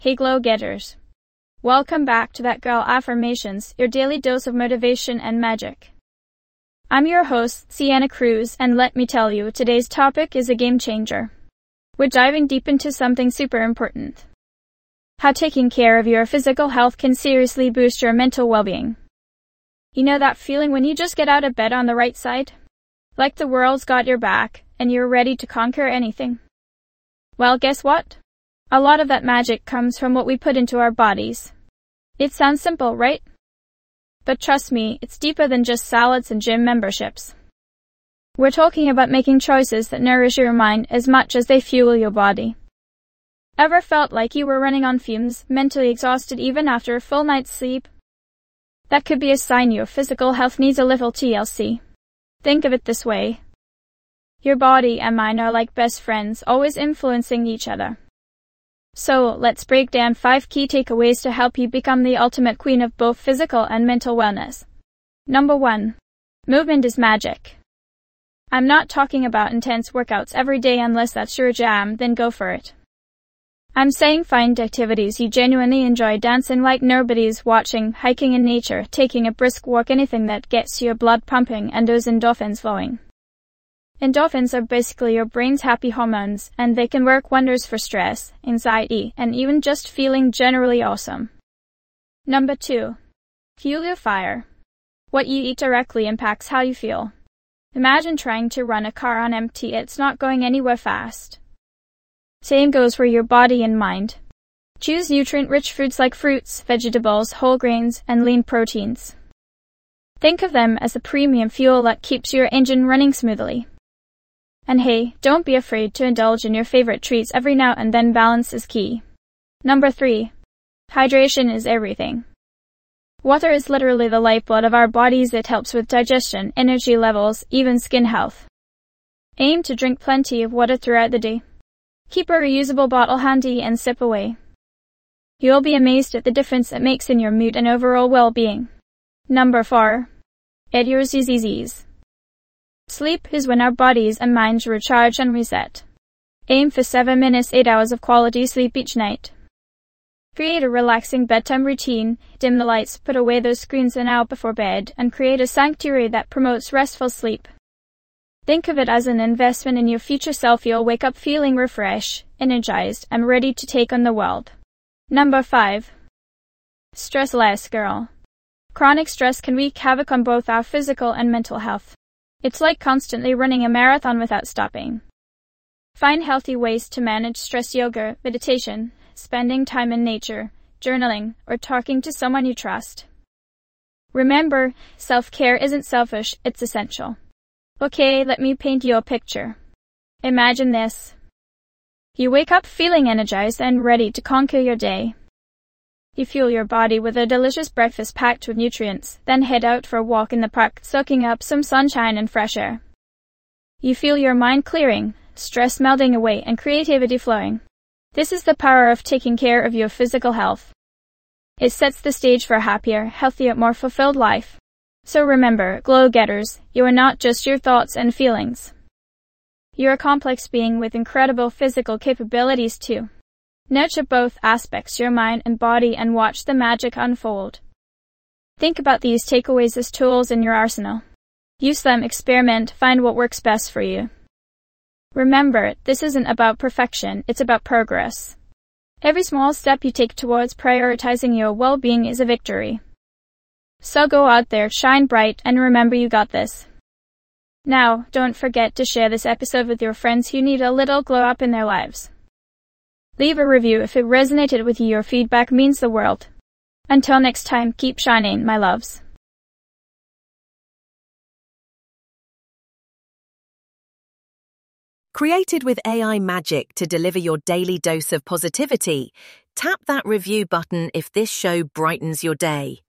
Hey Glow Getters. Welcome back to That Girl Affirmations, your daily dose of motivation and magic. I'm your host, Sienna Cruz, and let me tell you, today's topic is a game changer. We're diving deep into something super important. How taking care of your physical health can seriously boost your mental well-being. You know that feeling when you just get out of bed on the right side? Like the world's got your back, and you're ready to conquer anything. Well, guess what? A lot of that magic comes from what we put into our bodies. It sounds simple, right? But trust me, it's deeper than just salads and gym memberships. We're talking about making choices that nourish your mind as much as they fuel your body. Ever felt like you were running on fumes, mentally exhausted even after a full night's sleep? That could be a sign your physical health needs a little TLC. Think of it this way. Your body and mind are like best friends, always influencing each other. So, let's break down 5 key takeaways to help you become the ultimate queen of both physical and mental wellness. Number 1. Movement is magic. I'm not talking about intense workouts every day unless that's your jam, then go for it. I'm saying find activities you genuinely enjoy, dancing like nobody's watching, hiking in nature, taking a brisk walk, anything that gets your blood pumping and those endorphins flowing. Endorphins are basically your brain's happy hormones, and they can work wonders for stress, anxiety, and even just feeling generally awesome. Number 2. Fuel your fire. What you eat directly impacts how you feel. Imagine trying to run a car on empty, it's not going anywhere fast. Same goes for your body and mind. Choose nutrient-rich foods like fruits, vegetables, whole grains, and lean proteins. Think of them as the premium fuel that keeps your engine running smoothly. And hey, don't be afraid to indulge in your favorite treats every now and then. Balance is key. Number 3. Hydration is everything. Water is literally the lifeblood of our bodies. It helps with digestion, energy levels, even skin health. Aim to drink plenty of water throughout the day. Keep a reusable bottle handy and sip away. You'll be amazed at the difference it makes in your mood and overall well-being. Number 4. Eat your ZZZs. Sleep is when our bodies and minds recharge and reset. Aim for 7 minutes, 8 hours of quality sleep each night. Create a relaxing bedtime routine, dim the lights, put away those screens an hour before bed, and create a sanctuary that promotes restful sleep. Think of it as an investment in your future self. You'll wake up feeling refreshed, energized, and ready to take on the world. Number 5. Stress less, girl. Chronic stress can wreak havoc on both our physical and mental health. It's like constantly running a marathon without stopping. Find healthy ways to manage stress: yoga, meditation, spending time in nature, journaling, or talking to someone you trust. Remember, self-care isn't selfish, it's essential. Okay, let me paint you a picture. Imagine this. You wake up feeling energized and ready to conquer your day. You fuel your body with a delicious breakfast packed with nutrients, then head out for a walk in the park, soaking up some sunshine and fresh air. You feel your mind clearing, stress melting away, and creativity flowing. This is the power of taking care of your physical health. It sets the stage for a happier, healthier, more fulfilled life. So remember, Glow Getters, you are not just your thoughts and feelings. You're a complex being with incredible physical capabilities too. Nurture both aspects, your mind and body, and watch the magic unfold. Think about these takeaways as tools in your arsenal. Use them, experiment, find what works best for you. Remember, this isn't about perfection, it's about progress. Every small step you take towards prioritizing your well-being is a victory. So go out there, shine bright, and remember you got this. Now, don't forget to share this episode with your friends who need a little glow up in their lives. Leave a review if it resonated with you. Your feedback means the world. Until next time, keep shining, my loves. Created with AI magic to deliver your daily dose of positivity, tap that review button if this show brightens your day.